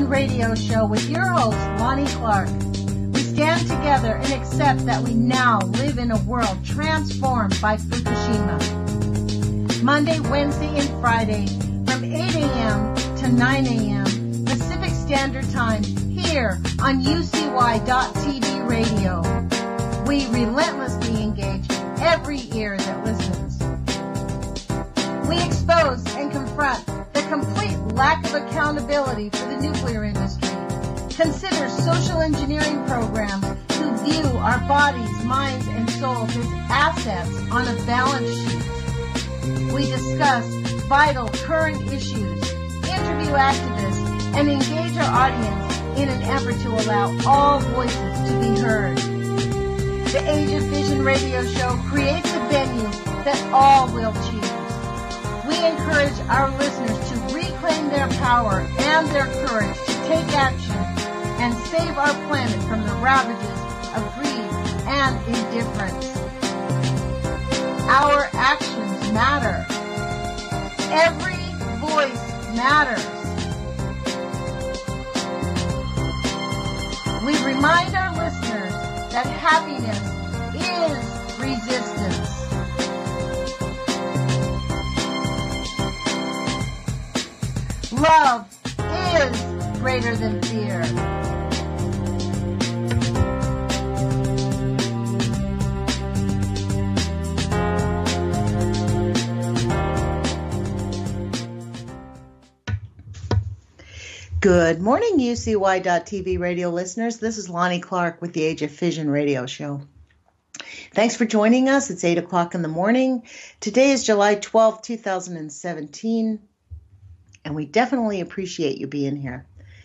Radio Show with your host, Lonnie Clark. We stand together and accept that we now live in a world transformed by Fukushima. Monday, Wednesday, and Friday from 8 a.m. to 9 a.m. Pacific Standard Time here on UCY.TV Radio. We relentlessly engage every ear that listens. We expose and confront the complete lack of accountability for the nuclear industry. Consider social engineering programs who view our bodies, minds, and souls as assets on a balance sheet. We discuss vital current issues, interview activists, and engage our audience in an effort to allow all voices to be heard. The Age of Vision Radio Show creates a venue that all will choose. We encourage our listeners to reclaim their power and their courage to take action and save our planet from the ravages of greed and indifference. Our actions matter. Every voice matters. We remind our listeners that happiness is resistance. Love is greater than fear. Good morning, UCY.TV radio listeners. This is Lonnie Clark with the Age of Vision Radio Show. Thanks for joining us. It's 8 o'clock in the morning. Today is July 12th, 2017. And we definitely appreciate you being here.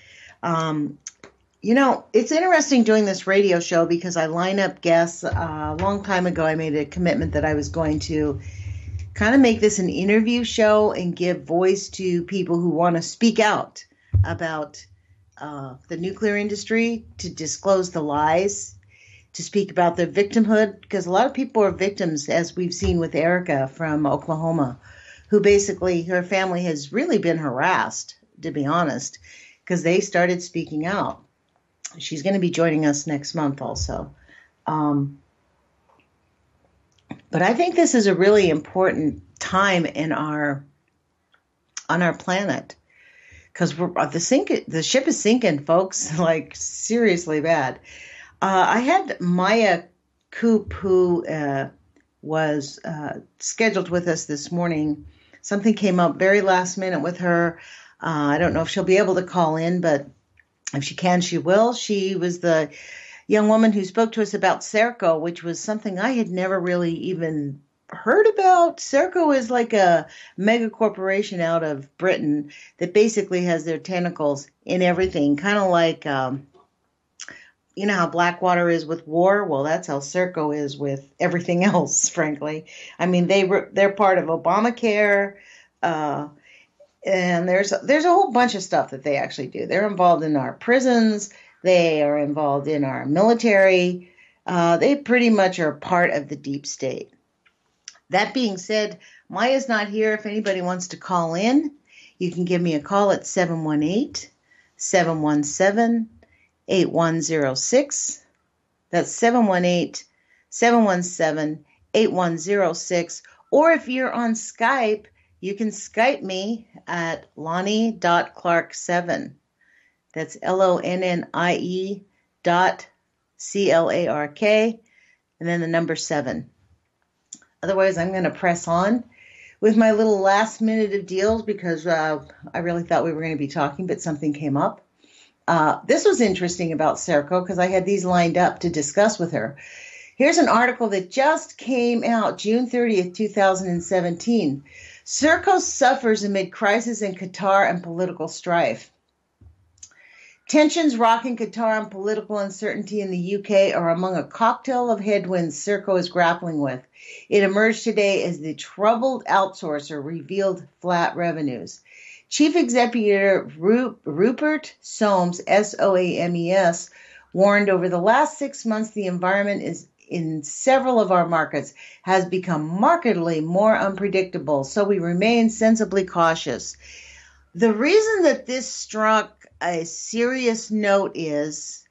It's interesting doing this radio show because I line up guests. A long time ago, I made a commitment that I was going to kind of make this an interview show and give voice to people who want to speak out about the nuclear industry, to disclose the lies, to speak about their victimhood, because a lot of people are victims, as we've seen with Erica from Oklahoma, who basically, her family has really been harassed, to be honest, because they started speaking out. She's going to be joining us next month also. But I think this is a really important time on our planet, because the ship is sinking, folks, like seriously bad. I had Maya Coop, who was scheduled with us this morning. Something came up very last minute with her. I don't know if she'll be able to call in, but if she can, she will. She was the young woman who spoke to us about Serco, which was something I had never really even heard about. Serco is like a mega corporation out of Britain that basically has their tentacles in everything, kind of like, you know how Blackwater is with war? Well, that's how Serco is with everything else, frankly. I mean, they're part of Obamacare, and there's a whole bunch of stuff that they actually do. They're involved in our prisons. They are involved in our military. They pretty much are part of the deep state. That being said, Maya's not here. If anybody wants to call in, you can give me a call at 718-717-8106. That's 718-717-8106. Or if you're on Skype, you can Skype me at Lonnie.Clark7. That's LONNIE.CLARK, and then the number 7. Otherwise, I'm going to press on with my little last minute of deals because I really thought we were going to be talking, but something came up. This was interesting about Serco because I had these lined up to discuss with her. Here's an article that just came out June 30th, 2017. Serco suffers amid crisis in Qatar and political strife. Tensions rocking Qatar and political uncertainty in the UK are among a cocktail of headwinds Serco is grappling with. It emerged today as the troubled outsourcer revealed flat revenues. Chief Executive Rupert Soames, SOAMES, warned over the last 6 months the environment is in several of our markets has become markedly more unpredictable, so we remain sensibly cautious. The reason that this struck a serious note is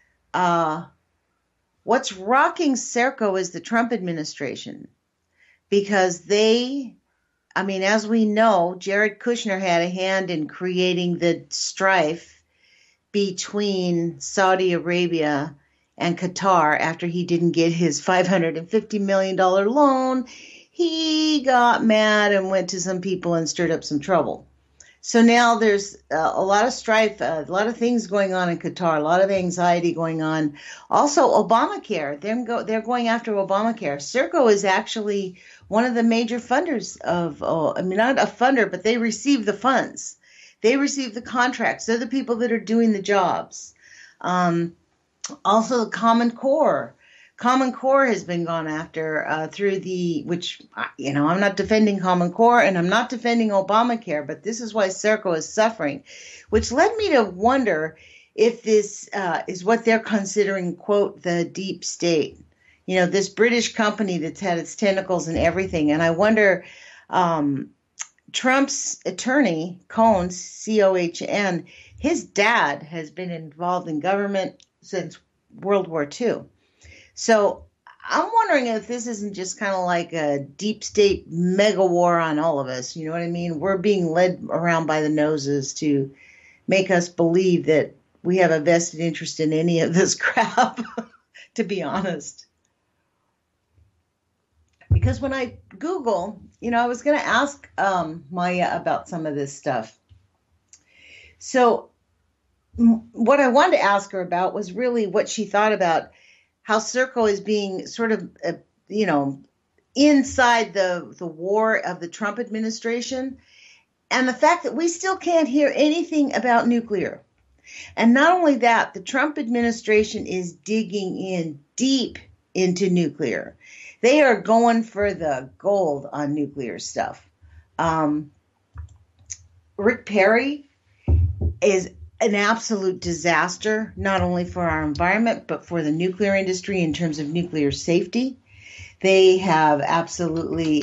what's rocking Serco is the Trump administration, because as we know, Jared Kushner had a hand in creating the strife between Saudi Arabia and Qatar after he didn't get his $550 million loan. He got mad and went to some people and stirred up some trouble. So now there's a lot of strife, a lot of things going on in Qatar, a lot of anxiety going on. Also, Obamacare, they're going after Obamacare. Serco is actually one of the major funders of, not a funder, but they receive the funds. They receive the contracts. They're the people that are doing the jobs. Also, the Common Core. Common Core has been gone after I'm not defending Common Core and I'm not defending Obamacare, but this is why Serco is suffering, which led me to wonder if this is what they're considering, quote, the deep state. This British company that's had its tentacles in everything. And I wonder, Trump's attorney, Cohn, C-O-H-N, his dad has been involved in government since World War II. So I'm wondering if this isn't just kind of like a deep state mega war on all of us. You know what I mean? We're being led around by the noses to make us believe that we have a vested interest in any of this crap, to be honest. Because when I Google, I was going to ask Maya about some of this stuff. So what I wanted to ask her about was really what she thought about how Serco is being sort of, inside the war of the Trump administration, and the fact that we still can't hear anything about nuclear. And not only that, the Trump administration is digging in deep into nuclear. They are going for the gold on nuclear stuff. Rick Perry is an absolute disaster, not only for our environment, but for the nuclear industry in terms of nuclear safety. They have absolutely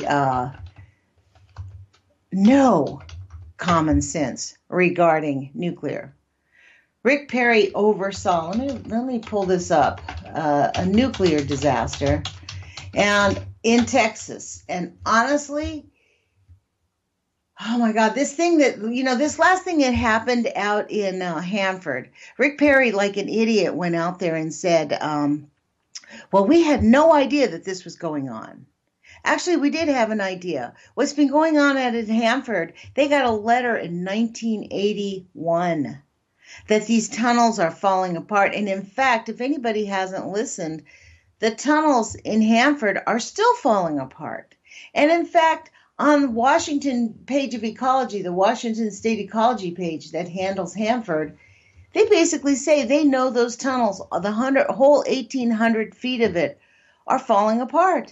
no common sense regarding nuclear. Rick Perry oversaw, let me pull this up, a nuclear disaster and in Texas. And honestly, oh my God, this last thing that happened out in Hanford, Rick Perry, like an idiot, went out there and said, well, we had no idea that this was going on. Actually, we did have an idea. What's been going on at Hanford, they got a letter in 1981 that these tunnels are falling apart. And in fact, if anybody hasn't listened, the tunnels in Hanford are still falling apart. And in fact, on the Washington page of ecology, the Washington State Ecology page that handles Hanford, they basically say they know those tunnels, the whole 1,800 feet of it, are falling apart.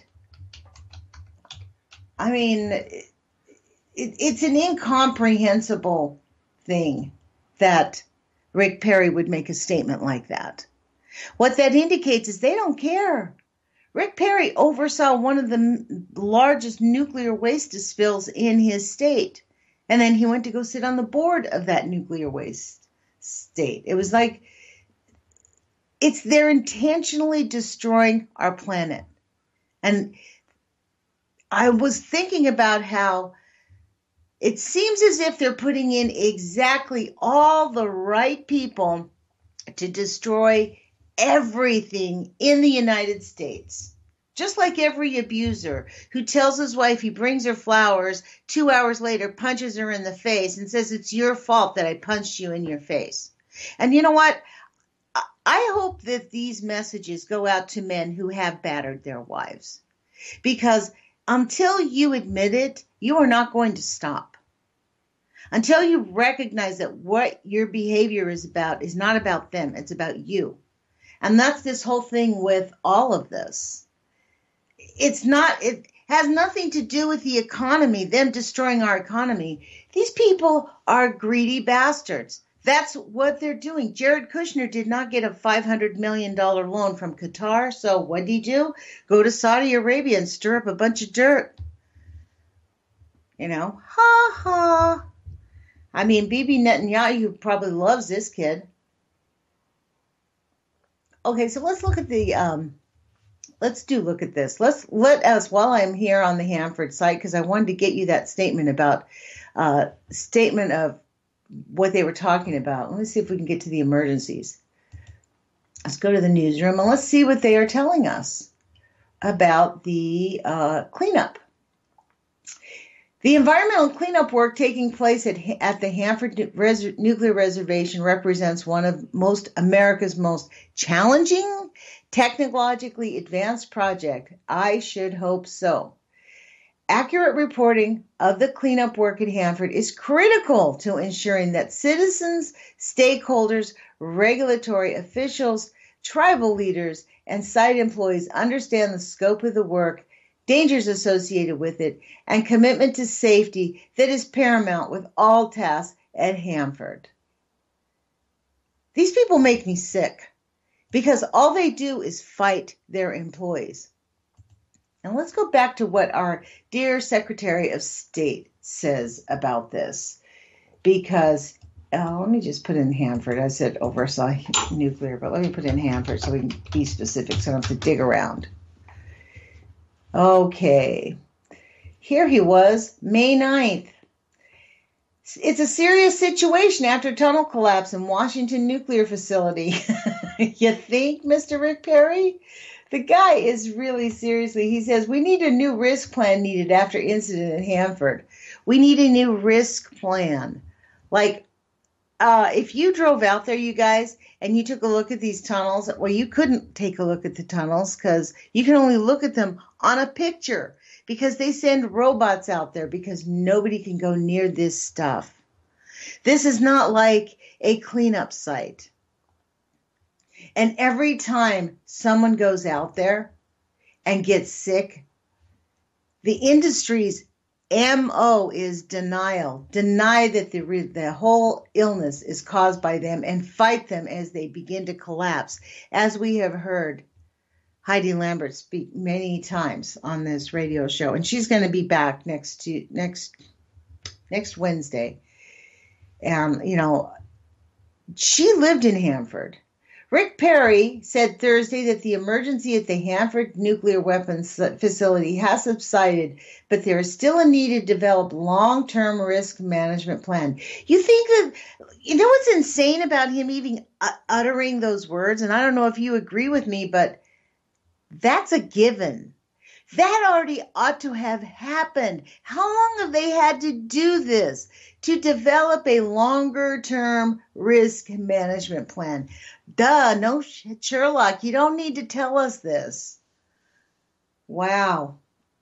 I mean, it's an incomprehensible thing that Rick Perry would make a statement like that. What that indicates is they don't care. Rick Perry oversaw one of the largest nuclear waste spills in his state. And then he went to go sit on the board of that nuclear waste state. It was like, they're intentionally destroying our planet. And I was thinking about how it seems as if they're putting in exactly all the right people to destroy everything in the United States. Just like every abuser who tells his wife he brings her flowers, 2 hours later punches her in the face and says, it's your fault that I punched you in your face. And you know what? I hope that these messages go out to men who have battered their wives. Because until you admit it, you are not going to stop. Until you recognize that what your behavior is about is not about them, it's about you. And that's this whole thing with all of this. It has nothing to do with the economy, them destroying our economy. These people are greedy bastards. That's what they're doing. Jared Kushner did not get a $500 million loan from Qatar. So what did he do? Go to Saudi Arabia and stir up a bunch of dirt. Ha ha. I mean, Bibi Netanyahu probably loves this kid. Okay, so let's look at look at this. Let us, while I'm here on the Hanford site, because I wanted to get you that statement of what they were talking about. Let me see if we can get to the emergencies. Let's go to the newsroom and let's see what they are telling us about the cleanup. The environmental cleanup work taking place at the Hanford Nuclear Reservation represents one of America's most challenging, technologically advanced project. I should hope so. Accurate reporting of the cleanup work at Hanford is critical to ensuring that citizens, stakeholders, regulatory officials, tribal leaders, and site employees understand the scope of the work, dangers associated with it, and commitment to safety that is paramount with all tasks at Hanford. These people make me sick because all they do is fight their employees. Now let's go back to what our dear Secretary of State says about this, because let me just put in Hanford. I said oversight nuclear, but let me put in Hanford so we can be specific so I don't have to dig around. Okay, here he was, May 9th. It's a serious situation after tunnel collapse in Washington nuclear facility. You think, Mr. Rick Perry? The guy is really seriously, he says, we need a new risk plan needed after incident at Hanford. We need a new risk plan. Like, if you drove out there, you guys, and you took a look at these tunnels, well, you couldn't take a look at the tunnels because you can only look at them on a picture because they send robots out there because nobody can go near this stuff. This is not like a cleanup site. And every time someone goes out there and gets sick, the industry's MO is denial. Deny that the whole illness is caused by them and fight them as they begin to collapse. As we have heard Heidi Lambert speak many times on this radio show. And she's going to be back next Wednesday. She lived in Hanford. Rick Perry said Thursday that the emergency at the Hanford nuclear weapons facility has subsided, but there is still a need to develop long-term risk management plan. You think that, what's insane about him even uttering those words? And I don't know if you agree with me, but that's a given. That already ought to have happened. How long have they had to do this? To develop a longer-term risk management plan. Duh, no Sherlock, you don't need to tell us this. Wow.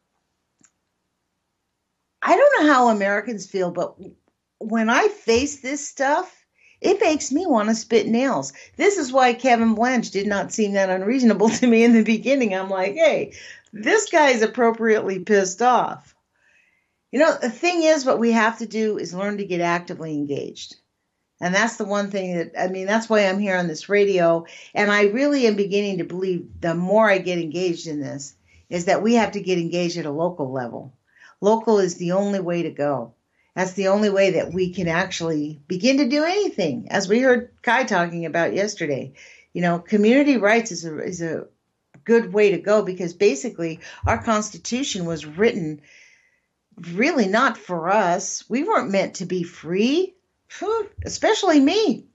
I don't know how Americans feel, but when I face this stuff, it makes me want to spit nails. This is why Kevin Blanche did not seem that unreasonable to me in the beginning. I'm like, hey, this guy's appropriately pissed off. The thing is, what we have to do is learn to get actively engaged. And that's the one thing that's why I'm here on this radio. And I really am beginning to believe the more I get engaged in this is that we have to get engaged at a local level. Local is the only way to go. That's the only way that we can actually begin to do anything, as we heard Kai talking about yesterday. Community rights is a good way to go because basically our Constitution was written really not for us. We weren't meant to be free, especially me.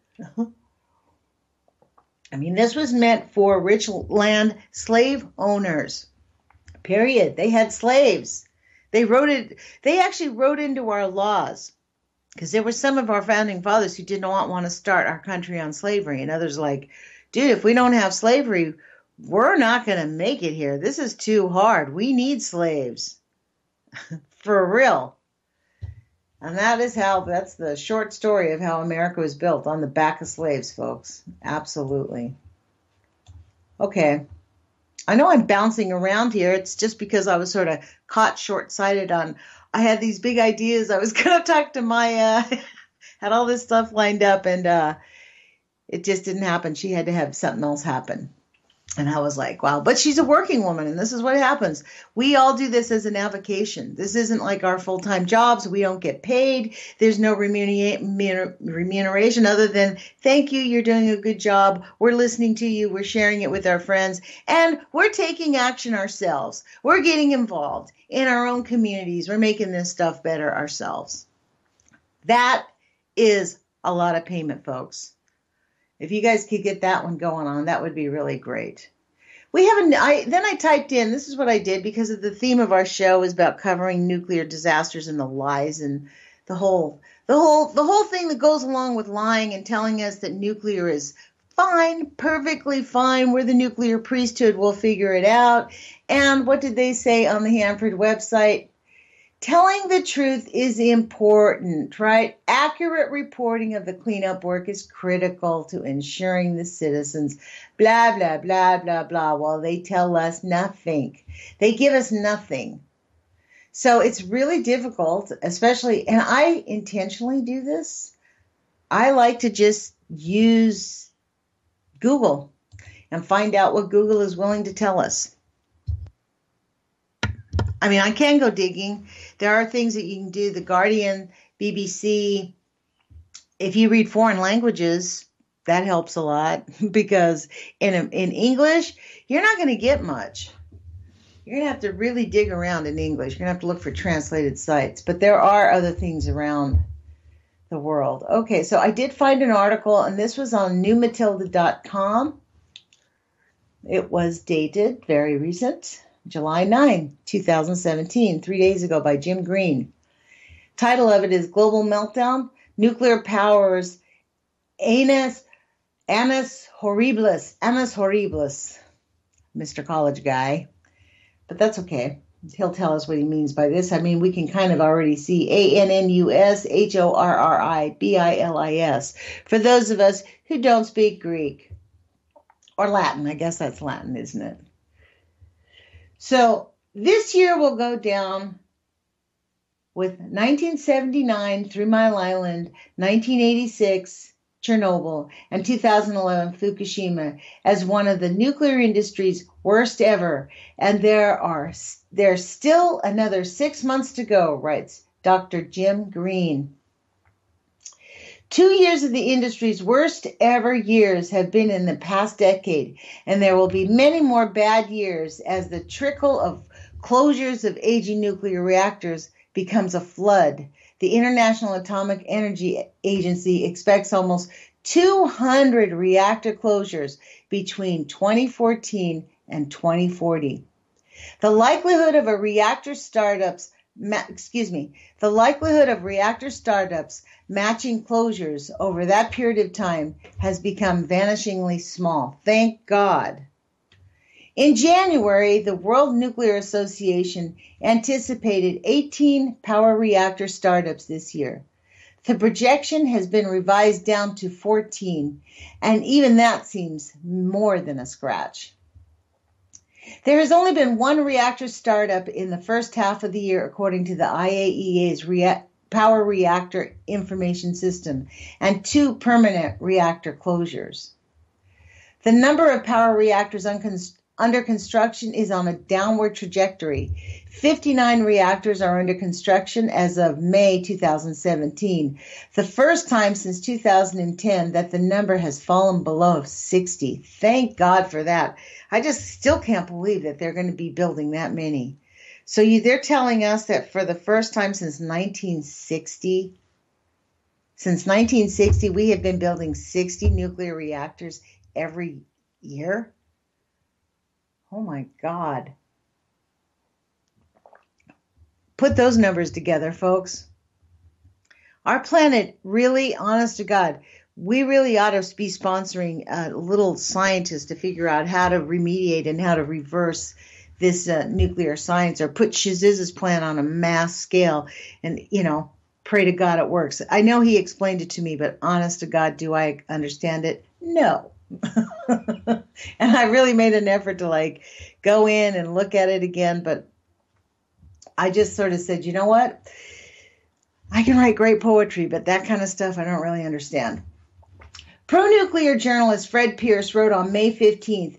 This was meant for rich land slave owners, period. They had slaves. They actually wrote into our laws because there were some of our founding fathers who did not want to start our country on slavery. And others like, dude, if we don't have slavery, we're not going to make it here. This is too hard. We need slaves. For real. And that's the short story of how America was built, on the back of slaves, folks. Absolutely. Okay. I know I'm bouncing around here. It's just because I was sort of caught short-sighted I had these big ideas. I was going to talk to Maya, had all this stuff lined up, and it just didn't happen. She had to have something else happen. And I was like, wow, but she's a working woman, and this is what happens. We all do this as an avocation. This isn't like our full-time jobs. We don't get paid. There's no remuneration other than, thank you, you're doing a good job. We're listening to you. We're sharing it with our friends, and we're taking action ourselves. We're getting involved in our own communities. We're making this stuff better ourselves. That is a lot of payment, folks. If you guys could get that one going on, that would be really great. Then I typed in, this is what I did because of the theme of our show is about covering nuclear disasters and the lies and the whole thing that goes along with lying and telling us that nuclear is fine, perfectly fine. We're the nuclear priesthood. We'll figure it out. And what did they say on the Hanford website? Telling the truth is important, right? Accurate reporting of the cleanup work is critical to ensuring the citizens, blah, blah, blah, blah, blah. Well, they tell us nothing. They give us nothing. So it's really difficult, especially, and I intentionally do this. I like to just use Google and find out what Google is willing to tell us. I mean, I can go digging. There are things that you can do. The Guardian, BBC. If you read foreign languages, that helps a lot because in English, you're not going to get much. You're going to have to really dig around in English. You're going to have to look for translated sites. But there are other things around the world. Okay, so I did find an article, and this was on newmatilda.com. It was dated, very recent. July 9, 2017, 3 days ago by Jim Green. Title of it is Global Meltdown, Nuclear Powers, Annus Horribilis, Mr. College guy. But that's okay. He'll tell us what he means by this. I mean, we can kind of already see ANNUSHORRIBILIS for those of us who don't speak Greek or Latin. I guess that's Latin, isn't it? So this year will go down with 1979, 3 Mile Island, 1986, Chernobyl, and 2011, Fukushima as one of the nuclear industry's worst ever. And there's still another 6 months to go, writes Dr. Jim Green. 2 years of the industry's worst ever years have been in the past decade, and there will be many more bad years as the trickle of closures of aging nuclear reactors becomes a flood. The International Atomic Energy Agency expects almost 200 reactor closures between 2014 and 2040. The likelihood of reactor startups matching closures over that period of time has become vanishingly small. Thank God. In January, the World Nuclear Association anticipated 18 power reactor startups this year. The projection has been revised down to 14, and even that seems more than a scratch. There has only been one reactor startup in the first half of the year, according to the IAEA's Power Reactor Information System, and 2 permanent reactor closures. The number of power reactors under construction is on a downward trajectory. 59 reactors are under construction as of May 2017, the first time since 2010 that the number has fallen below 60. Thank God for that. I just still can't believe that they're going to be building that many. So they're telling us that for the first time since 1960, we have been building 60 nuclear reactors every year. Oh my God. Put those numbers together, folks. Our planet, really, honest to God, we really ought to be sponsoring little scientists to figure out how to remediate and how to reverse this nuclear science, or put Shiziz's plan on a mass scale and, pray to God it works. I know he explained it to me, but honest to God, do I understand it? No. And I really made an effort to go in and look at it again, but I just sort of said, you know what? I can write great poetry, but that kind of stuff I don't really understand. Pro-nuclear journalist Fred Pierce wrote on May 15th,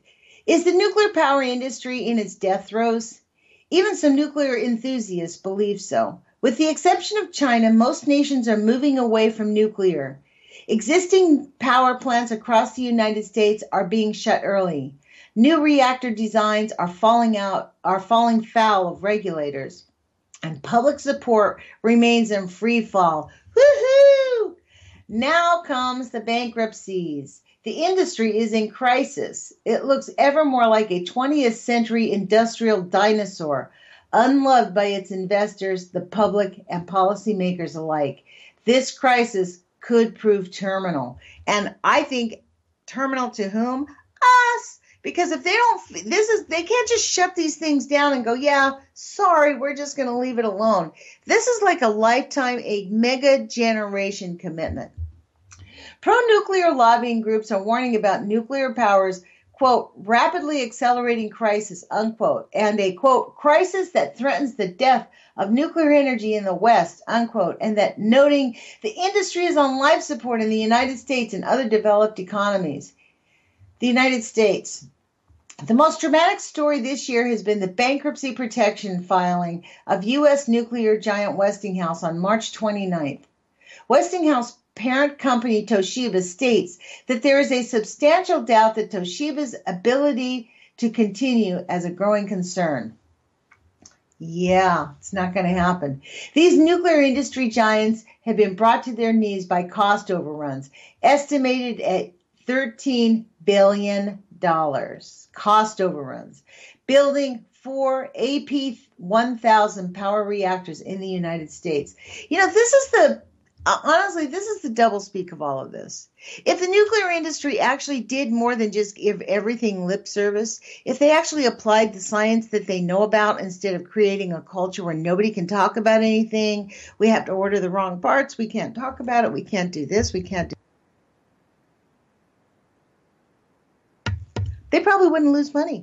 Is the nuclear power industry in its death throes? Even some nuclear enthusiasts believe so. With the exception of China, most nations are moving away from nuclear. Existing power plants across the United States are being shut early. New reactor designs are falling foul of regulators, and public support remains in free fall. Woohoo! Now comes the bankruptcies. The industry is in crisis. It looks ever more like a 20th century industrial dinosaur, unloved by its investors, the public, and policymakers alike. This crisis could prove terminal. And I think terminal to whom? Us. Because if they can't just shut these things down and go, yeah, sorry, we're just going to leave it alone. This is like a lifetime, a mega generation commitment. Pro-nuclear lobbying groups are warning about nuclear power's, quote, rapidly accelerating crisis, unquote, and a, quote, crisis that threatens the death of nuclear energy in the West, unquote, and that noting the industry is on life support in the United States and other developed economies. The United States. The most dramatic story this year has been the bankruptcy protection filing of U.S. nuclear giant Westinghouse on March 29th. Westinghouse parent company Toshiba states that there is a substantial doubt that Toshiba's ability to continue as a growing concern. Yeah, it's not going to happen. These nuclear industry giants have been brought to their knees by cost overruns, estimated at $13 billion. Cost overruns. Building 4 AP1000 power reactors in the United States. You know, this is the doublespeak of all of this. If the nuclear industry actually did more than just give everything lip service, if they actually applied the science that they know about instead of creating a culture where nobody can talk about anything, we have to order the wrong parts, we can't talk about it, we can't do this, we can't do they probably wouldn't lose money.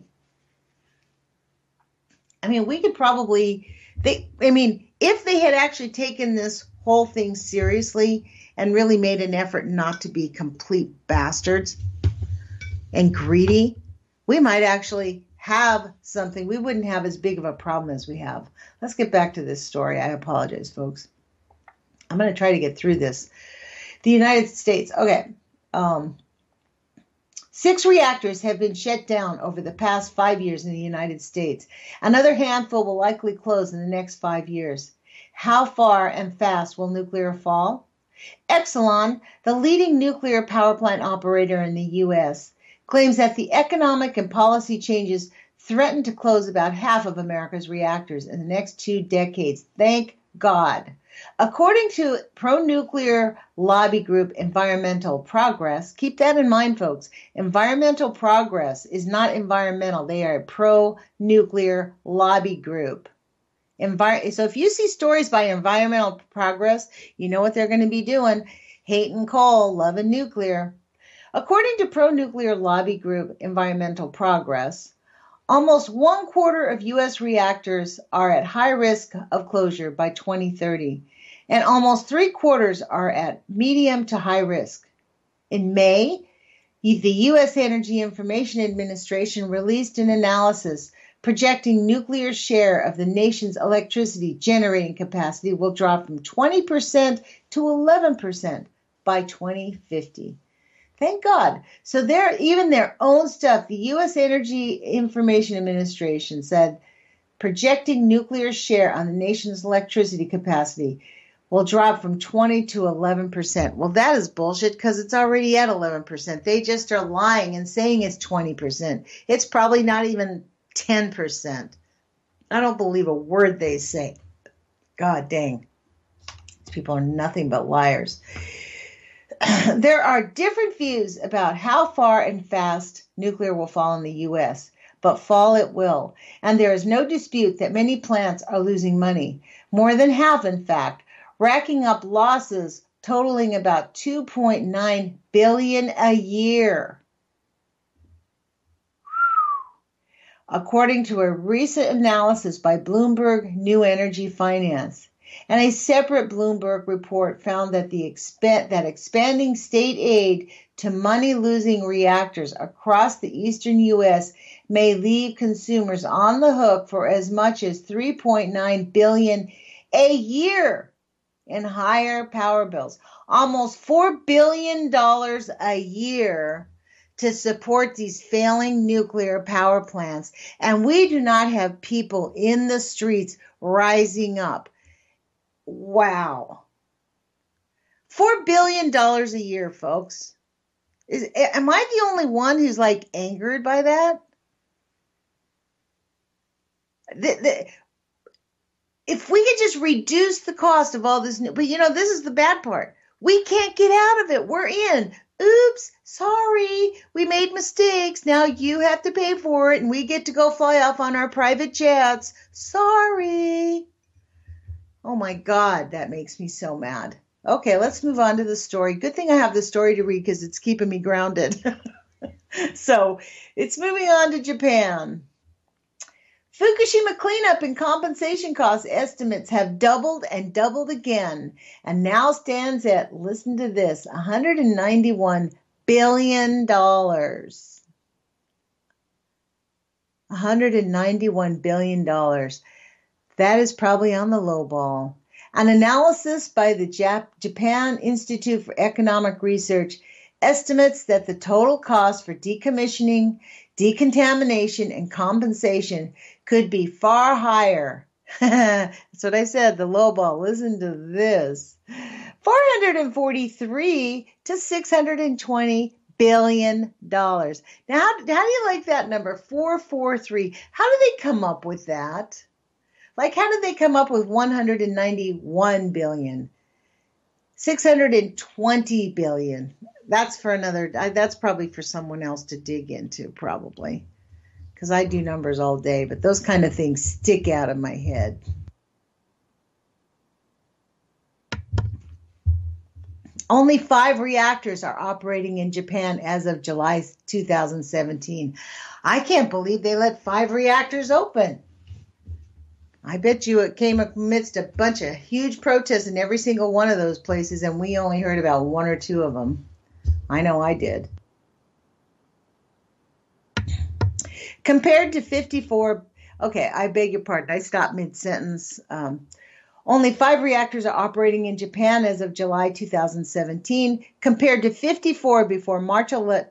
I mean, we could probably, if they had actually taken this whole thing seriously and really made an effort not to be complete bastards and greedy, we might actually have something. We wouldn't have as big of a problem as we have. Let's get back to this story. I apologize, folks. I'm going to try to get through this. The United States. Okay. 6 reactors have been shut down over the past 5 years in the United States. Another handful will likely close in the next 5 years. How far and fast will nuclear fall? Exelon, the leading nuclear power plant operator in the U.S., claims that the economic and policy changes threaten to close about half of America's reactors in the next 2 decades. Thank God. According to pro-nuclear lobby group Environmental Progress, keep that in mind, folks. Environmental Progress is not environmental. They are a pro-nuclear lobby group. So if you see stories by Environmental Progress, you know what they're going to be doing. Hating coal, loving nuclear. According to pro-nuclear lobby group Environmental Progress, almost 1/4 of U.S. reactors are at high risk of closure by 2030, and almost 3/4 are at medium to high risk. In May, the U.S. Energy Information Administration released an analysis projecting nuclear share of the nation's electricity generating capacity will drop from 20% to 11% by 2050. Thank God. So even their own stuff, the U.S. Energy Information Administration said projecting nuclear share on the nation's electricity capacity will drop from 20 to 11%. Well, that is bullshit because it's already at 11%. They just are lying and saying it's 20%. It's probably not even 10%. I don't believe a word they say. God dang. These people are nothing but liars. There are different views about how far and fast nuclear will fall in the U.S., but fall it will. And there is no dispute that many plants are losing money. More than half, in fact, racking up losses totaling about $2.9 billion a year. According to a recent analysis by Bloomberg New Energy Finance. And a separate Bloomberg report found that expanding state aid to money-losing reactors across the eastern U.S. may leave consumers on the hook for as much as $3.9 billion a year in higher power bills. Almost $4 billion a year to support these failing nuclear power plants. And we do not have people in the streets rising up. Wow. $4 billion a year, folks. Am I the only one who's like angered by that? If we could just reduce the cost of all this, but this is the bad part. We can't get out of it. We're in. Oops, sorry, we made mistakes. Now you have to pay for it, and we get to go fly off on our private jets. Sorry. Oh my God, that makes me so mad. Okay, let's move on to the story. Good thing I have the story to read because it's keeping me grounded. So it's moving on to Japan. Fukushima cleanup and compensation cost estimates have doubled and doubled again, and now stands at, listen to this, $191 billion. $191 billion. That is probably on the low ball. An analysis by the Japan Institute for Economic Research estimates that the total cost for decommissioning, decontamination, and compensation could be far higher. That's what I said, the low ball. Listen to this. $443 to $620 billion. Now, how do you like that number, 443? How do they come up with that? Like, how did they come up with 191 billion? 620 billion. That's probably for someone else to dig into, probably. Because I do numbers all day, but those kind of things stick out of my head. Only 5 reactors are operating in Japan as of July 2017. I can't believe they let 5 reactors open. I bet you it came amidst a bunch of huge protests in every single one of those places, and we only heard about 1 or 2 of them. I know I did. Compared to 54, okay, I beg your pardon, I stopped mid-sentence. Only 5 reactors are operating in Japan as of July 2017, compared to 54 before March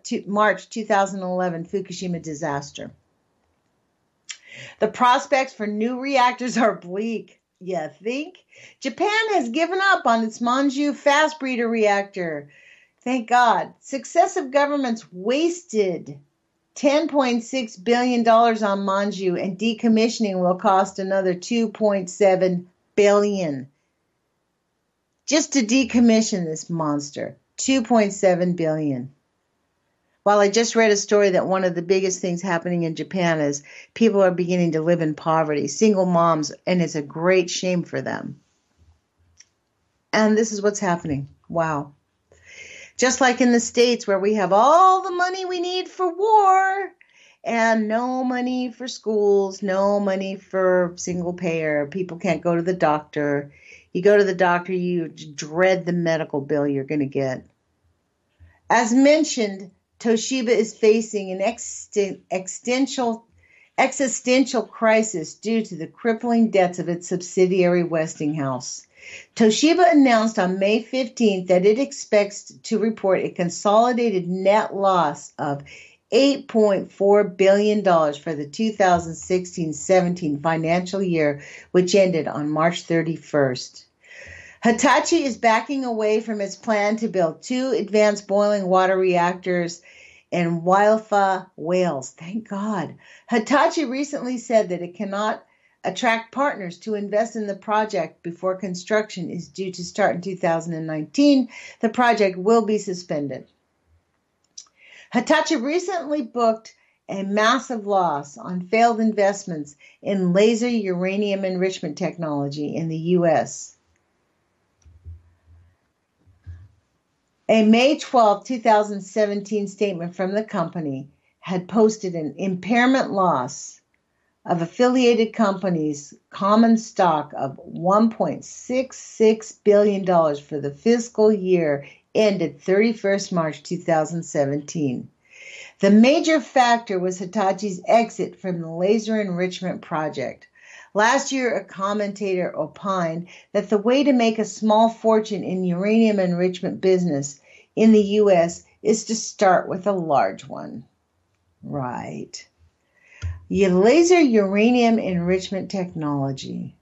2011 Fukushima disaster. The prospects for new reactors are bleak, you think? Japan has given up on its Manju fast breeder reactor. Thank God. Successive governments wasted $10.6 billion on Manju, and decommissioning will cost another $2.7 billion. Just to decommission this monster, $2.7 billion. While I just read a story that one of the biggest things happening in Japan is people are beginning to live in poverty, single moms, and it's a great shame for them. And this is what's happening. Wow. Just like in the States where we have all the money we need for war and no money for schools, no money for single payer. People can't go to the doctor. You go to the doctor, you dread the medical bill you're going to get. As mentioned, Toshiba is facing an existential crisis due to the crippling debts of its subsidiary Westinghouse. Toshiba announced on May 15th that it expects to report a consolidated net loss of $8.4 billion for the 2016-17 financial year, which ended on March 31st. Hitachi is backing away from its plan to build 2 advanced boiling water reactors in Waialua, Wales. Thank God. Hitachi recently said that it cannot attract partners to invest in the project before construction is due to start in 2019. The project will be suspended. Hitachi recently booked a massive loss on failed investments in laser uranium enrichment technology in the U.S. A May 12, 2017 statement from the company had posted an impairment loss of affiliated companies' common stock of $1.66 billion for the fiscal year ended 31st March 2017. The major factor was Hitachi's exit from the laser enrichment project. Last year, a commentator opined that the way to make a small fortune in uranium enrichment business in the U.S. is to start with a large one. Right. Laser uranium enrichment technology.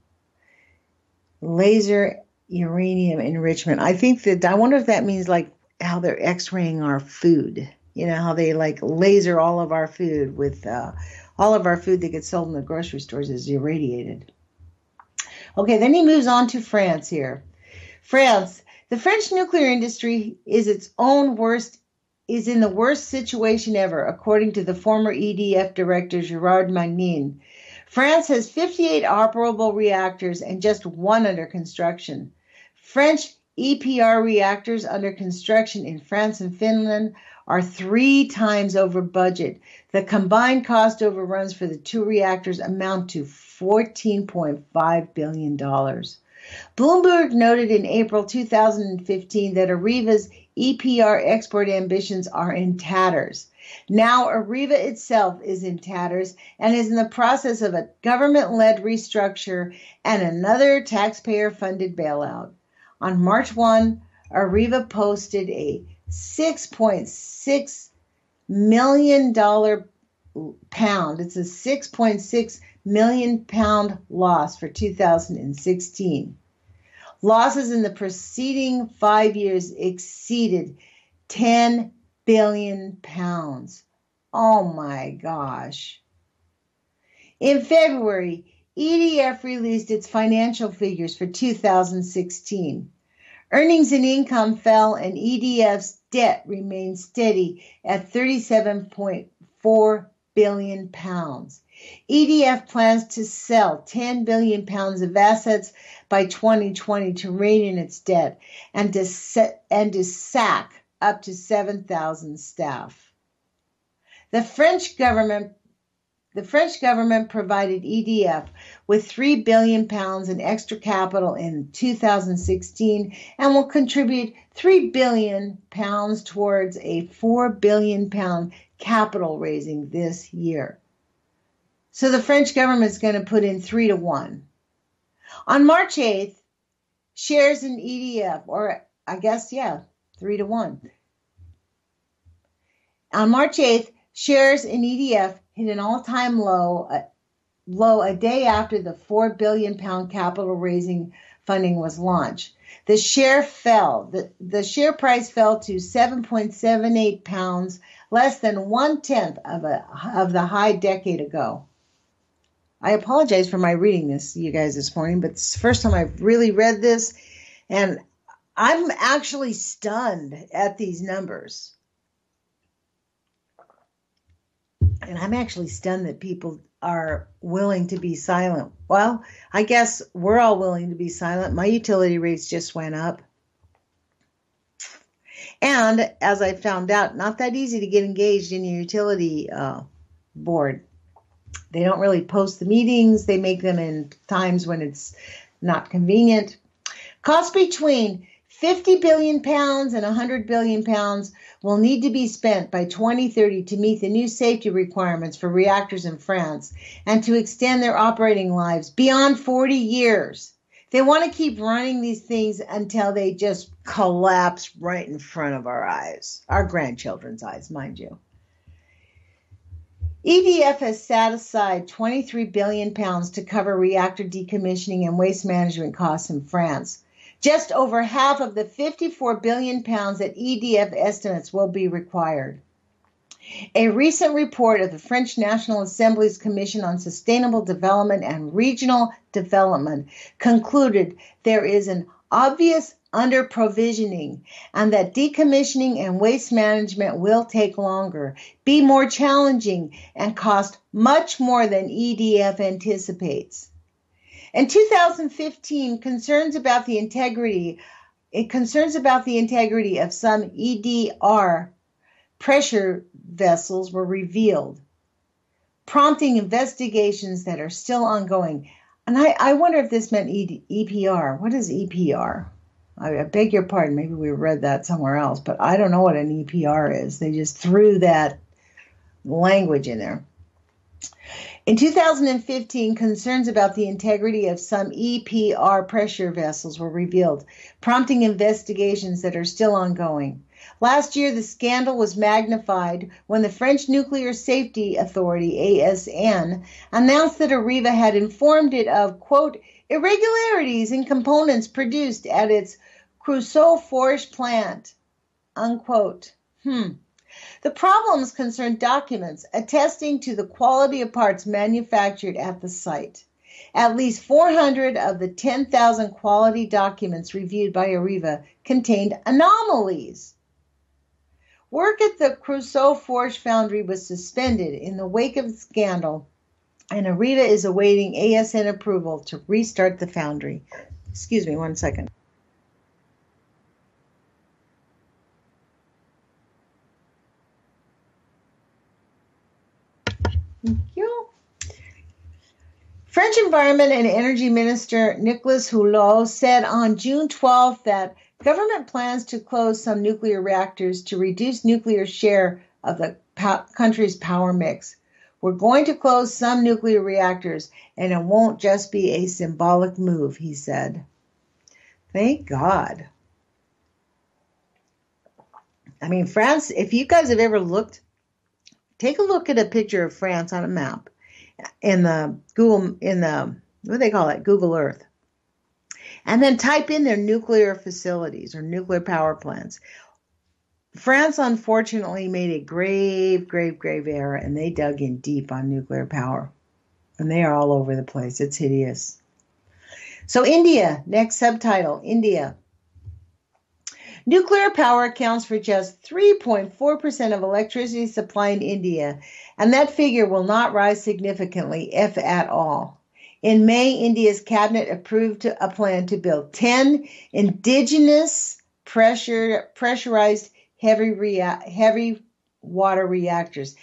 Laser uranium enrichment. I wonder if that means like how they're x-raying our food. You know, how they like laser all of our food with all of our food that gets sold in the grocery stores is irradiated. Okay, then he moves on to France here. France. The French nuclear industry is in the worst situation ever, according to the former EDF director Gerard Magnin. France has 58 operable reactors and just one under construction. French EPR reactors under construction in France and Finland are 3 times over budget. The combined cost overruns for the 2 reactors amount to $14.5 billion. Bloomberg noted in April 2015 that Arev's EPR export ambitions are in tatters. Now Areva itself is in tatters and is in the process of a government-led restructure and another taxpayer-funded bailout. On March 1, Areva posted a $6.6 million pound. It's a $6.6 million pound loss for 2016. Losses in the preceding 5 years exceeded 10 billion pounds. Oh my gosh. In February, EDF released its financial figures for 2016. Earnings and income fell and EDF's debt remained steady at 37.4 billion pounds. EDF plans to sell 10 billion pounds of assets by 2020 to rein in its debt and to sack up to 7,000 staff. The French government provided EDF with 3 billion pounds in extra capital in 2016 and will contribute 3 billion pounds towards a 4 billion pound capital raising this year. So the French government is going to put in 3 to 1. On March 8th, shares in EDF, 3 to 1. On March 8th, shares in EDF hit an all-time low a day after the 4 billion pound capital raising funding was launched. The share fell. The share price fell to 7.78 pounds, less than 1/10 of the high decade ago. I apologize for my reading this, you guys, this morning, but it's the first time I've really read this, and I'm actually stunned at these numbers. And I'm actually stunned that people are willing to be silent. Well, I guess we're all willing to be silent. My utility rates just went up. And as I found out, not that easy to get engaged in your utility board. They don't really post the meetings. They make them in times when it's not convenient. Costs between 50 billion pounds and 100 billion pounds will need to be spent by 2030 to meet the new safety requirements for reactors in France and to extend their operating lives beyond 40 years. They want to keep running these things until they just collapse right in front of our eyes, our grandchildren's eyes, mind you. EDF has set aside 23 billion pounds to cover reactor decommissioning and waste management costs in France. Just over half of the 54 billion pounds that EDF estimates will be required. A recent report of the French National Assembly's Commission on Sustainable Development and Regional Development concluded there is an obvious under-provisioning and that decommissioning and waste management will take longer, be more challenging, and cost much more than EDF anticipates. In 2015, concerns about the integrity of some EDR pressure vessels were revealed. prompting investigations that are still ongoing. And I wonder if this meant EPR. What is EPR? I beg your pardon, maybe we read that somewhere else, but I don't know what an EPR is. They just threw that language in there. In 2015, concerns about the integrity of some EPR pressure vessels were revealed, prompting investigations that are still ongoing. Last year, the scandal was magnified when the French Nuclear Safety Authority, ASN, announced that Areva had informed it of, quote, irregularities in components produced at its Creusot-Forge plant, unquote. The problems concern documents attesting to the quality of parts manufactured at the site. At least 400 of the 10,000 quality documents reviewed by Areva contained anomalies. Work at the Creusot-Forge foundry was suspended in the wake of the scandal, and Areva is awaiting ASN approval to restart the foundry. Excuse me 1 second. Thank you. French Environment and Energy Minister Nicolas Hulot said on June 12th that government plans to close some nuclear reactors to reduce nuclear share of the country's power mix. We're going to close some nuclear reactors, and it won't just be a symbolic move, he said. Thank God. I mean, France, if you guys have ever looked, take a look at a picture of France on a map in the Google, what do they call it? Google Earth. And then type in their nuclear facilities or nuclear power plants. France, unfortunately, made a grave error, and they dug in deep on nuclear power. And they are all over the place. It's hideous. So India, next subtitle, India. Nuclear power accounts for just 3.4% of electricity supply in India, and that figure will not rise significantly, if at all. In May, India's cabinet approved a plan to build 10 indigenous pressurized heavy water reactors,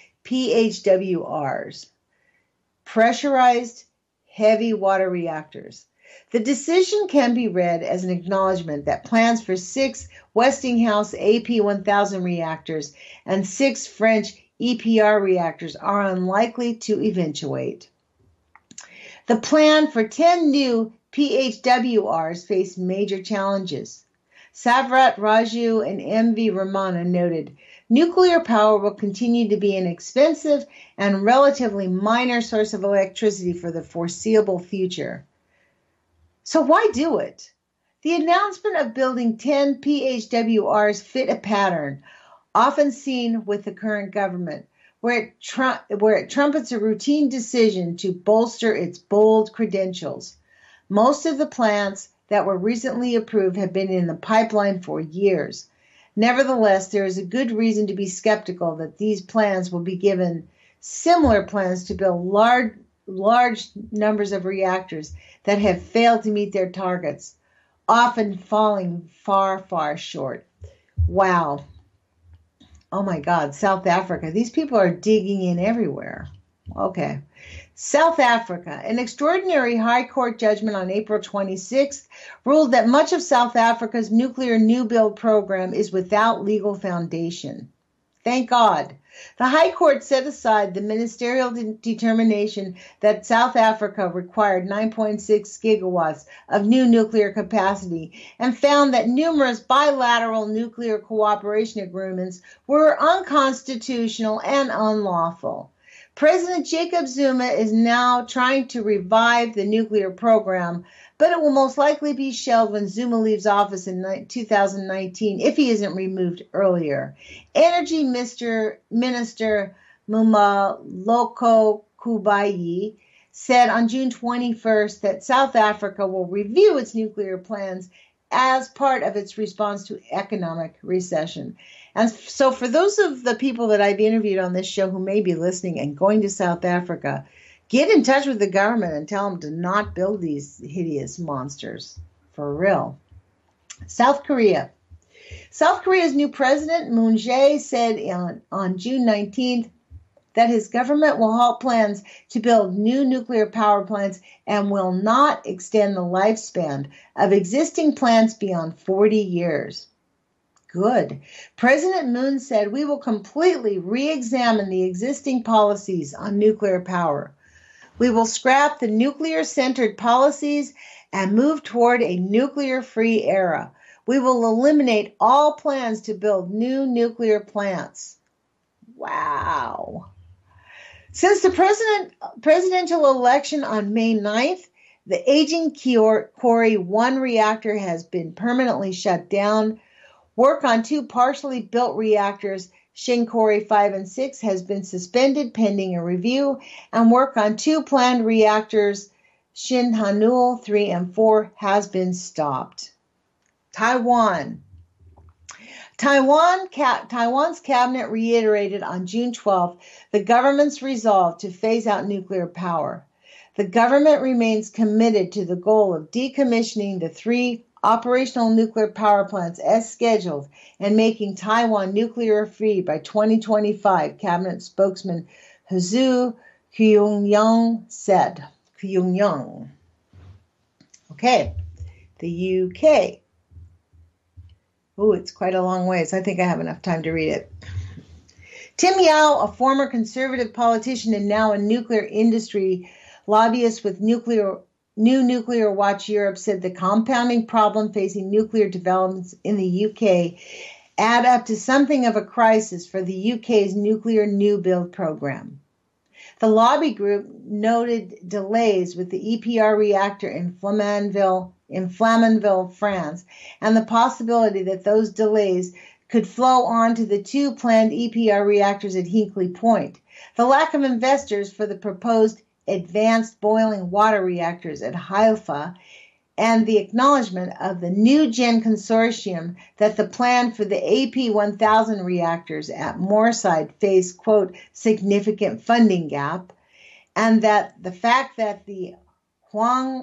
PHWRs. Pressurized heavy water reactors. The decision can be read as an acknowledgement that plans for 6 Westinghouse AP1000 reactors and 6 French EPR reactors are unlikely to eventuate. The plan for 10 new PHWRs faced major challenges. Savrat Raju and M.V. Ramana noted, nuclear power will continue to be an expensive and relatively minor source of electricity for the foreseeable future. So why do it? The announcement of building 10 PHWRs fit a pattern often seen with the current government, where it trumpets a routine decision to bolster its bold credentials. Most of the plants that were recently approved have been in the pipeline for years. Nevertheless, there is a good reason to be skeptical that these plans will be given similar plans to build large numbers of reactors that have failed to meet their targets, often falling far short. Wow. Oh my God, South Africa. These people are digging in everywhere. Okay. South Africa. An extraordinary High Court judgment on April 26th ruled that much of South Africa's nuclear new build program is without legal foundation. Thank God. The High Court set aside the ministerial determination that South Africa required 9.6 gigawatts of new nuclear capacity and found that numerous bilateral nuclear cooperation agreements were unconstitutional and unlawful. President Jacob Zuma is now trying to revive the nuclear program, but it will most likely be shelved when Zuma leaves office in 2019 if he isn't removed earlier. Energy Minister Mmaloko Kubayi said on June 21st that South Africa will review its nuclear plans as part of its response to economic recession. And so for those of the people that I've interviewed on this show who may be listening and going to South Africa, get in touch with the government and tell them to not build these hideous monsters. For real. South Korea. South Korea's new president, Moon Jae, said on June 19th that his government will halt plans to build new nuclear power plants and will not extend the lifespan of existing plants beyond 40 years. Good. President Moon said we will completely re-examine the existing policies on nuclear power. We will scrap the nuclear-centered policies and move toward a nuclear-free era. We will eliminate all plans to build new nuclear plants. Wow. Since the presidential election on May 9th, the aging Korea 1 reactor has been permanently shut down. Work on two partially built reactors, Shinkory 5 and 6, has been suspended pending a review, and work on two planned reactors, Shinhanul 3 and 4, has been stopped. Taiwan. Taiwan's cabinet reiterated on June 12th the government's resolve to phase out nuclear power. The government remains committed to the goal of decommissioning the 3 operational nuclear power plants as scheduled and making Taiwan nuclear free by 2025, cabinet spokesman Hsu Kyung-young said. Kyung-young. Okay, the UK. Oh, it's quite a long ways. I think I have enough time to read it. Tim Yao, a former conservative politician and now a nuclear industry lobbyist with New Nuclear Watch Europe, said the compounding problem facing nuclear developments in the UK add up to something of a crisis for the UK's nuclear new build program. The lobby group noted delays with the EPR reactor in Flamanville, France, and the possibility that those delays could flow on to the 2 planned EPR reactors at Hinkley Point. The lack of investors for the proposed advanced boiling water reactors at Haifa, and the acknowledgement of the New Gen Consortium that the plan for the AP1000 reactors at Moorside faced, quote, significant funding gap, and that the fact that the Hualong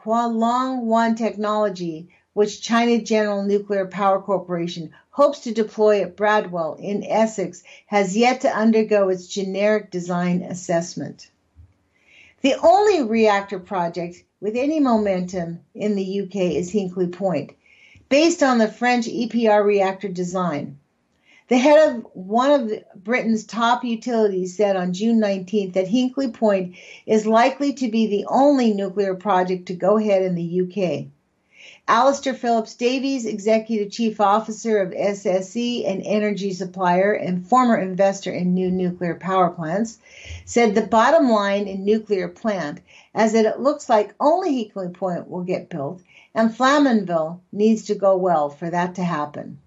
1 technology, which China General Nuclear Power Corporation hopes to deploy at Bradwell in Essex, has yet to undergo its generic design assessment. The only reactor project with any momentum in the UK is Hinkley Point, based on the French EPR reactor design. The head of one of Britain's top utilities said on June 19th that Hinkley Point is likely to be the only nuclear project to go ahead in the UK. Alistair Phillips-Davies, Executive Chief Officer of SSE, an energy supplier and former investor in new nuclear power plants, said the bottom line in nuclear plant is that it looks like only Hinkley Point will get built, and Flamanville needs to go well for that to happen.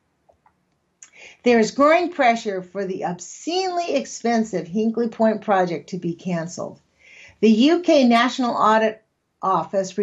There is growing pressure for the obscenely expensive Hinkley Point project to be canceled. The UK National Audit Office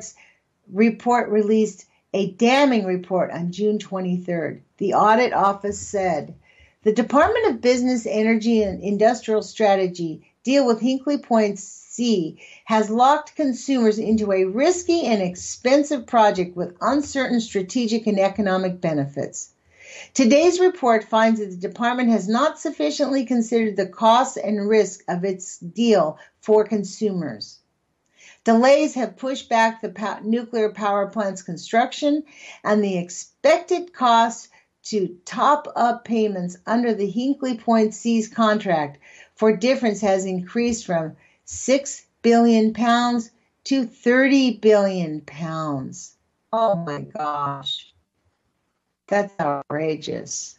released a damning report on June 23rd. The audit office said, the Department of Business, Energy and Industrial Strategy deal with Hinkley Point C has locked consumers into a risky and expensive project with uncertain strategic and economic benefits. Today's report finds that the department has not sufficiently considered the costs and risk of its deal for consumers. Delays have pushed back the nuclear power plant's construction, and the expected costs to top up payments under the Hinkley Point C's contract for difference has increased from £6 billion to £30 billion. Oh my gosh. That's outrageous.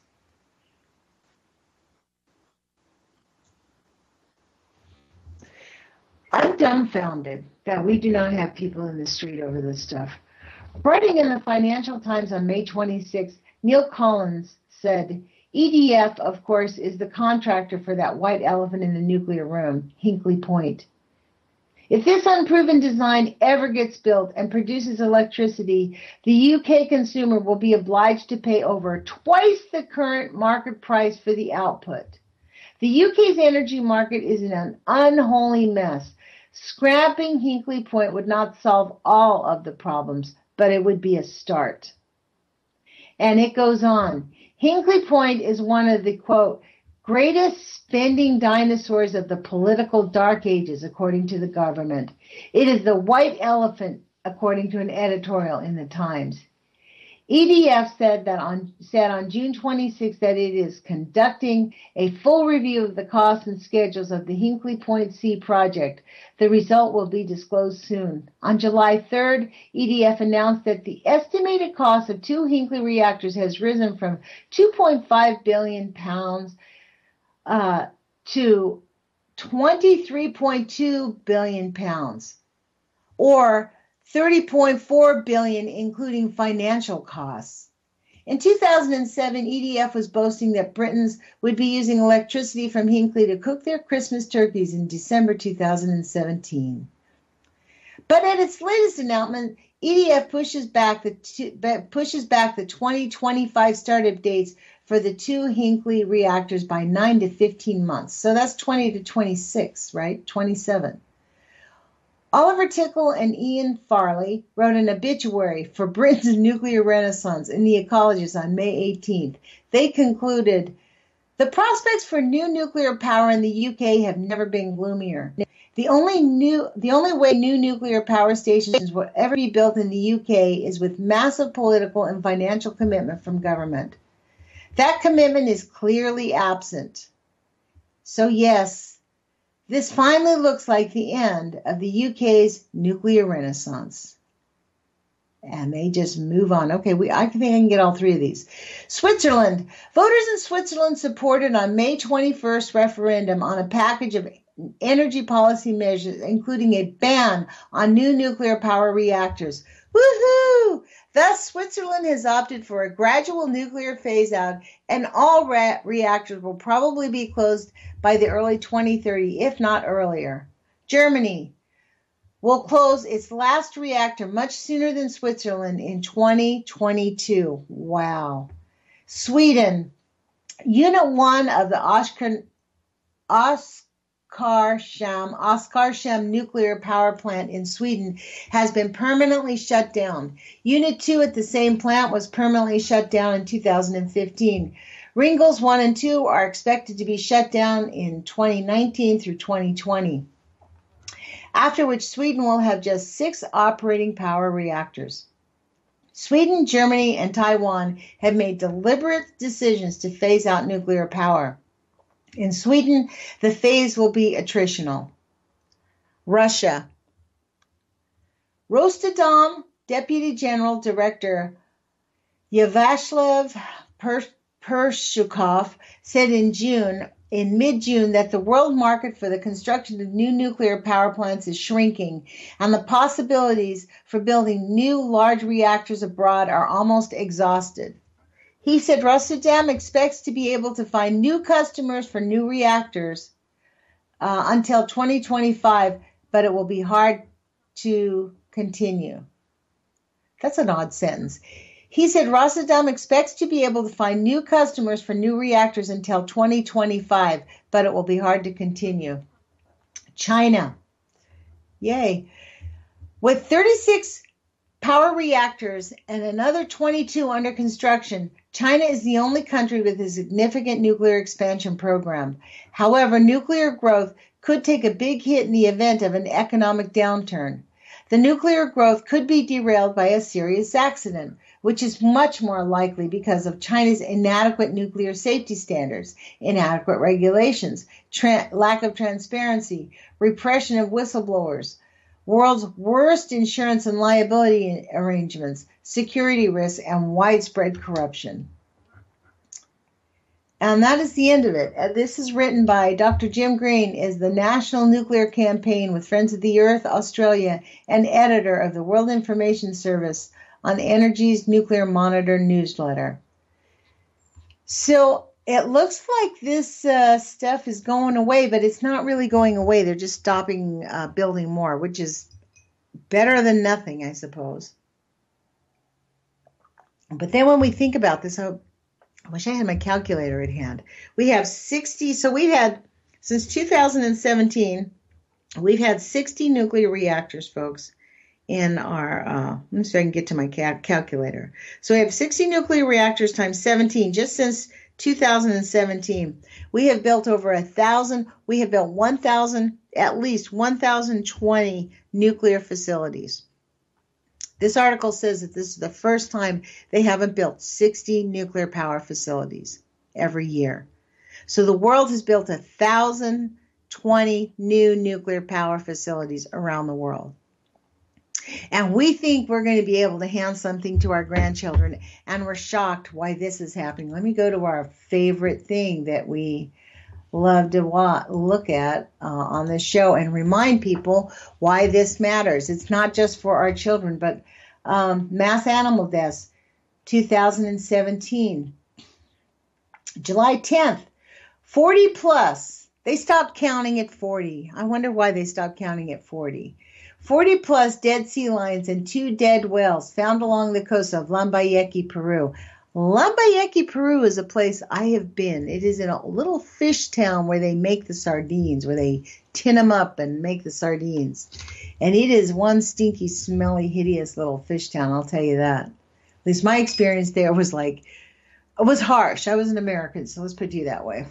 I'm dumbfounded that we do not have people in the street over this stuff. Writing in the Financial Times on May 26, Neil Collins said, EDF, of course, is the contractor for that white elephant in the nuclear room, Hinkley Point. If this unproven design ever gets built and produces electricity, the UK consumer will be obliged to pay over twice the current market price for the output. The UK's energy market is in an unholy mess. Scrapping Hinkley Point would not solve all of the problems, but it would be a start. And it goes on. Hinkley Point is one of the, quote, Greatest spending dinosaurs of the political dark ages, according to the government. It is the white elephant, according to an editorial in the Times. EDF said on June 26 that it is conducting a full review of the costs and schedules of the Hinkley Point C project. The result will be disclosed soon. On July 3rd, EDF announced that the estimated cost of 2 Hinkley reactors has risen from £2.5 billion to £23.2 billion, or $30.4 billion, including financial costs. In 2007, EDF was boasting that Britons would be using electricity from Hinkley to cook their Christmas turkeys in December 2017. But at its latest announcement, EDF pushes back the 2025 startup dates for the 2 Hinkley reactors by 9 to 15 months. So that's 20 to 26, right? 27. Oliver Tickle and Ian Farley wrote an obituary for Britain's nuclear renaissance in The Ecologist on May 18th. They concluded, the prospects for new nuclear power in the UK have never been gloomier. The only way new nuclear power stations will ever be built in the UK is with massive political and financial commitment from government. That commitment is clearly absent. So yes, this finally looks like the end of the UK's nuclear renaissance. And they just move on. Okay, I think I can get all 3 of these. Switzerland. Voters in Switzerland supported on May 21st referendum on a package of energy policy measures, including a ban on new nuclear power reactors. Woohoo! Thus, Switzerland has opted for a gradual nuclear phase-out, and all reactors will probably be closed by the early 2030, if not earlier. Germany will close its last reactor much sooner than Switzerland in 2022. Wow. Sweden. Unit 1 of the Oskarshamn nuclear power plant in Sweden has been permanently shut down. Unit 2 at the same plant was permanently shut down in 2015. Ringhals 1 and 2 are expected to be shut down in 2019 through 2020, after which Sweden will have just 6 operating power reactors. Sweden, Germany, and Taiwan have made deliberate decisions to phase out nuclear power. In Sweden, the phase will be attritional. Russia. Rosatom Deputy General Director Yevashlav Pershukov said in mid-June that the world market for the construction of new nuclear power plants is shrinking, and the possibilities for building new large reactors abroad are almost exhausted. He said Rosatom expects to be able to find new customers for new reactors until 2025, but it will be hard to continue. That's an odd sentence. He said Rosatom expects to be able to find new customers for new reactors until 2025, but it will be hard to continue. China. Yay. With 36 power reactors and another 22 under construction, China is the only country with a significant nuclear expansion program. However, nuclear growth could take a big hit in the event of an economic downturn. The nuclear growth could be derailed by a serious accident, which is much more likely because of China's inadequate nuclear safety standards, inadequate regulations, lack of transparency, repression of whistleblowers, world's worst insurance and liability arrangements, security risks, and widespread corruption. And that is the end of it. This is written by Dr. Jim Green, is the National Nuclear Campaign with Friends of the Earth, Australia, and editor of the World Information Service on Energy's Nuclear Monitor newsletter. So it looks like this stuff is going away, but it's not really going away. They're just stopping building more, which is better than nothing, I suppose. But then when we think about this, I wish I had my calculator at hand. We have 60, so we've had, since 2017, we've had 60 nuclear reactors, folks, in our, let me see if I can get to my calculator. So we have 60 nuclear reactors times 17 just since 2017. We have built over 1,000. We have built 1,000, at least 1,020 nuclear facilities. This article says that this is the first time they haven't built 60 nuclear power facilities every year. So the world has built 1,020 new nuclear power facilities around the world. And we think we're going to be able to hand something to our grandchildren, and we're shocked why this is happening. Let me go to our favorite thing that we love to look at on this show and remind people why this matters. It's not just for our children, but mass animal deaths, 2017. July 10th, 40 plus. They stopped counting at 40. I wonder why they stopped counting at 40. 40 plus dead sea lions and 2 dead whales found along the coast of Lambayeque, Peru. Lambayeque, Peru is a place I have been. It is in a little fish town where they make the sardines, where they tin them up and make the sardines. And it is one stinky, smelly, hideous little fish town, I'll tell you that. At least my experience there was it was harsh. I was an American, so let's put it that way.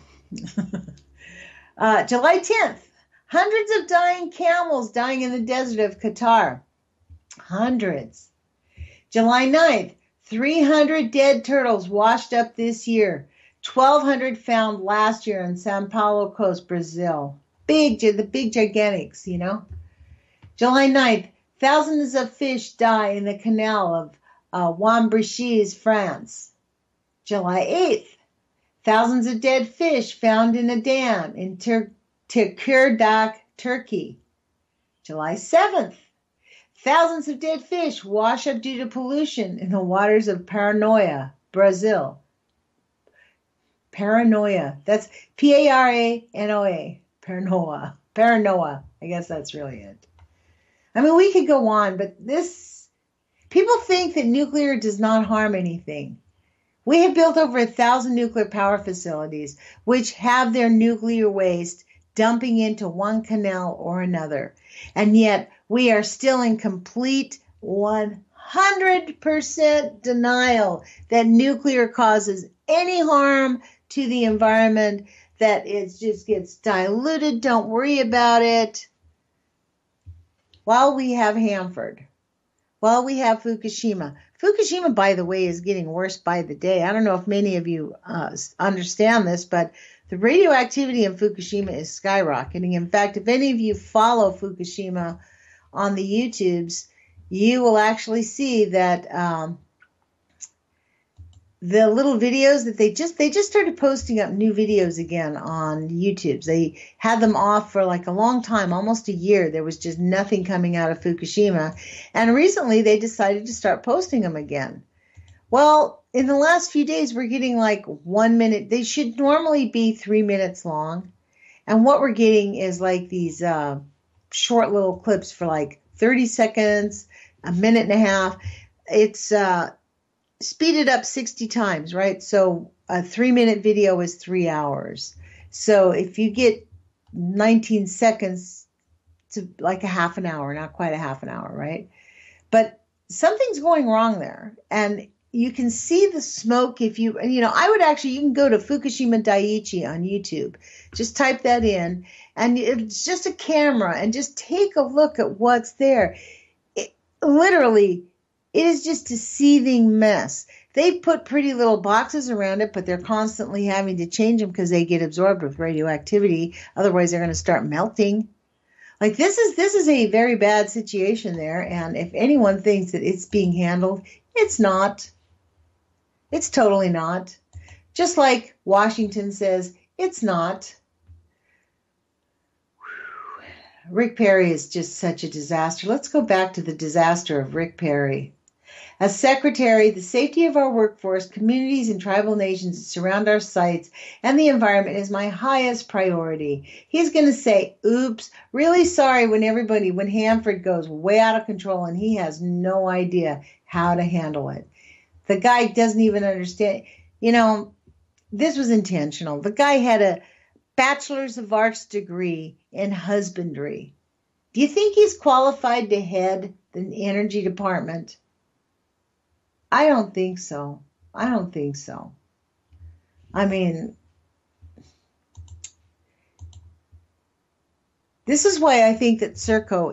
July 10th, hundreds of dying camels dying in the desert of Qatar. Hundreds. July 9th, 300 dead turtles washed up this year. 1,200 found last year on Sao Paulo coast, Brazil. The big gigantics, you know. July 9th, thousands of fish die in the canal of Wambriches, France. July 8th, thousands of dead fish found in a dam in Tekirdağ, Turkey. July 7th, thousands of dead fish wash up due to pollution in the waters of Paranoia, Brazil. Paranoia. That's Paranoa. Paranoia. I guess that's really it. I mean, we could go on, but people think that nuclear does not harm anything. We have built over 1,000 nuclear power facilities, which have their nuclear waste dumping into one canal or another. And yet we are still in complete 100% denial that nuclear causes any harm to the environment, that it just gets diluted. Don't worry about it. While we have Hanford, while we have Fukushima. Fukushima, by the way, is getting worse by the day. I don't know if many of you understand this, but the radioactivity in Fukushima is skyrocketing. In fact, if any of you follow Fukushima on the YouTubes, you will actually see that the little videos that they just started posting up new videos again on YouTube. They had them off for like a long time, almost a year. There was just nothing coming out of Fukushima. And recently they decided to start posting them again. Well, in the last few days, we're getting like 1 minute. They should normally be 3 minutes long. And what we're getting is like these short little clips for like 30 seconds, a minute and a half. It's speeded up 60 times, right? So a 3-minute video is 3 hours. So if you get 19 seconds to like a half an hour, not quite a half an hour, right? But something's going wrong there. And you can see the smoke if you can go to Fukushima Daiichi on YouTube. Just type that in, and it's just a camera, and just take a look at what's there. Literally, it is just a seething mess. They put pretty little boxes around it, but they're constantly having to change them because they get absorbed with radioactivity. Otherwise, they're going to start melting. Like this is a very bad situation there. And if anyone thinks that it's being handled, it's not. It's totally not. Just like Washington says, it's not. Rick Perry is just such a disaster. Let's go back to the disaster of Rick Perry. As Secretary, the safety of our workforce, communities, and tribal nations that surround our sites and the environment is my highest priority. He's going to say, oops, really sorry when Hanford goes way out of control and he has no idea how to handle it. The guy doesn't even understand. This was intentional. The guy had a Bachelor's of Arts degree in husbandry. Do you think he's qualified to head the energy department? I don't think so. I mean, this is why I think that Serco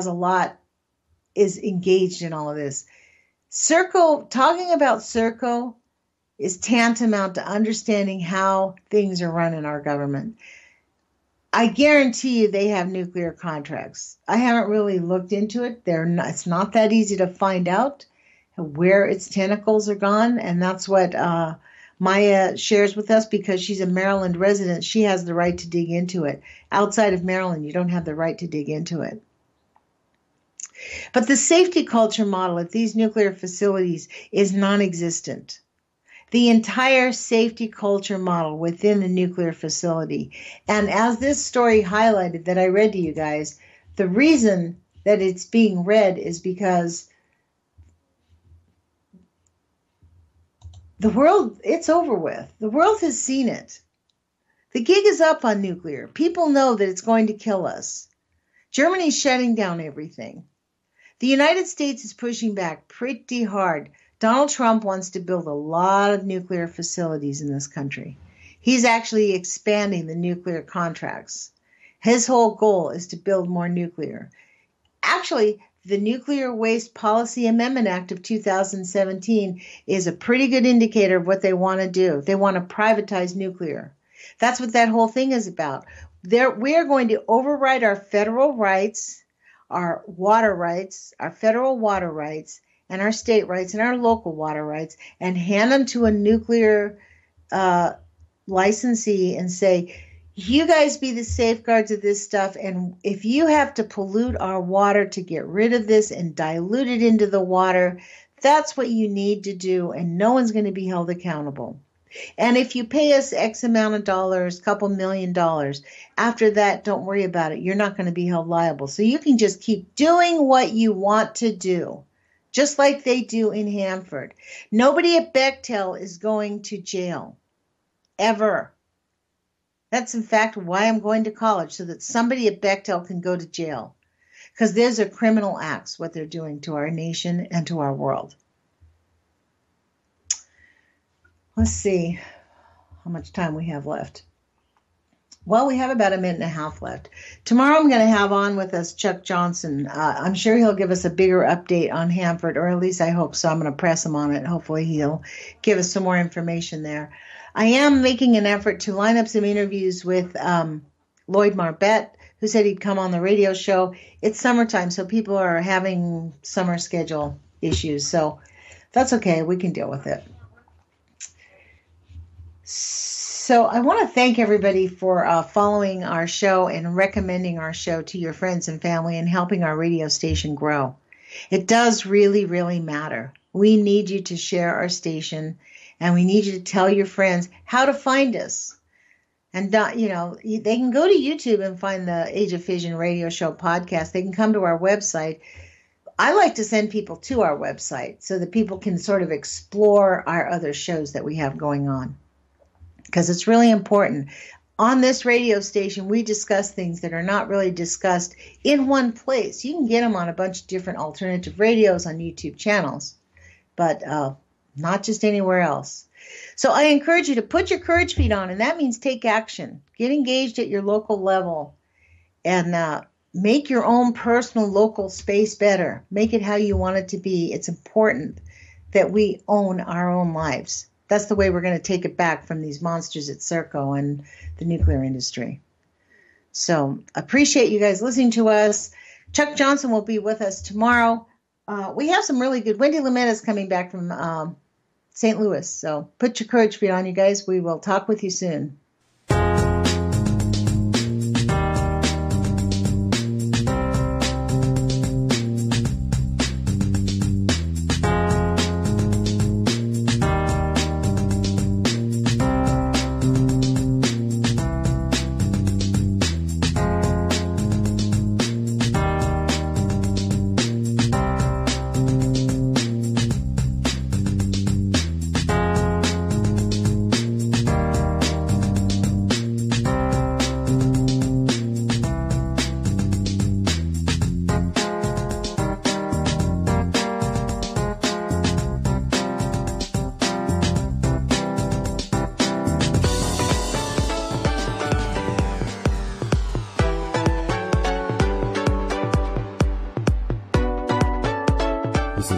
is engaged in all of this. Talking about Serco is tantamount to understanding how things are run in our government. I guarantee you they have nuclear contracts. I haven't really looked into it. It's not that easy to find out where its tentacles are gone, and that's what Maya shares with us because she's a Maryland resident. She has the right to dig into it. Outside of Maryland, you don't have the right to dig into it. But the safety culture model at these nuclear facilities is non-existent. The entire safety culture model within the nuclear facility. And as this story highlighted that I read to you guys, the reason that it's being read is because the world, it's over with. The world has seen it. The gig is up on nuclear. People know that it's going to kill us. Germany's shutting down everything. The United States is pushing back pretty hard. Donald Trump wants to build a lot of nuclear facilities in this country. He's actually expanding the nuclear contracts. His whole goal is to build more nuclear. Actually, the Nuclear Waste Policy Amendment Act of 2017 is a pretty good indicator of what they want to do. They want to privatize nuclear. That's what that whole thing is about. We are going to override our federal rights, our water rights, our federal water rights, and our state rights and our local water rights, and hand them to a nuclear licensee and say, you guys be the safeguards of this stuff, and if you have to pollute our water to get rid of this and dilute it into the water, that's what you need to do, and no one's going to be held accountable. And if you pay us X amount of dollars, couple $1 million, after that, don't worry about it. You're not going to be held liable. So you can just keep doing what you want to do, just like they do in Hanford. Nobody at Bechtel is going to jail, ever. That's, in fact, why I'm going to college, so that somebody at Bechtel can go to jail. Because those are criminal acts, what they're doing to our nation and to our world. Let's see how much time we have left. Well, we have about a minute and a half left. Tomorrow I'm going to have on with us Chuck Johnson. I'm sure he'll give us a bigger update on Hanford, or at least I hope so. I'm going to press him on it. Hopefully he'll give us some more information there. I am making an effort to line up some interviews with Lloyd Marbett, who said he'd come on the radio show. It's summertime, so people are having summer schedule issues. So that's okay. We can deal with it. So I want to thank everybody for following our show and recommending our show to your friends and family and helping our radio station grow. It does really, really matter. We need you to share our station, and we need you to tell your friends how to find us. And, they can go to YouTube and find the Age of Fission radio show podcast. They can come to our website. I like to send people to our website so that people can sort of explore our other shows that we have going on, because it's really important. On this radio station, we discuss things that are not really discussed in one place. You can get them on a bunch of different alternative radios on YouTube channels, but not just anywhere else. So I encourage you to put your courage feet on, and that means take action. Get engaged at your local level and make your own personal local space better. Make it how you want it to be. It's important that we own our own lives. That's the way we're going to take it back from these monsters at Serco and the nuclear industry. So appreciate you guys listening to us. Chuck Johnson will be with us tomorrow. We have some really good. Wendy Lametta is coming back from St. Louis. So put your courage feet on, you guys. We will talk with you soon.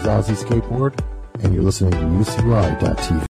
is Ozzy Skateboard, and you're listening to UCY.TV.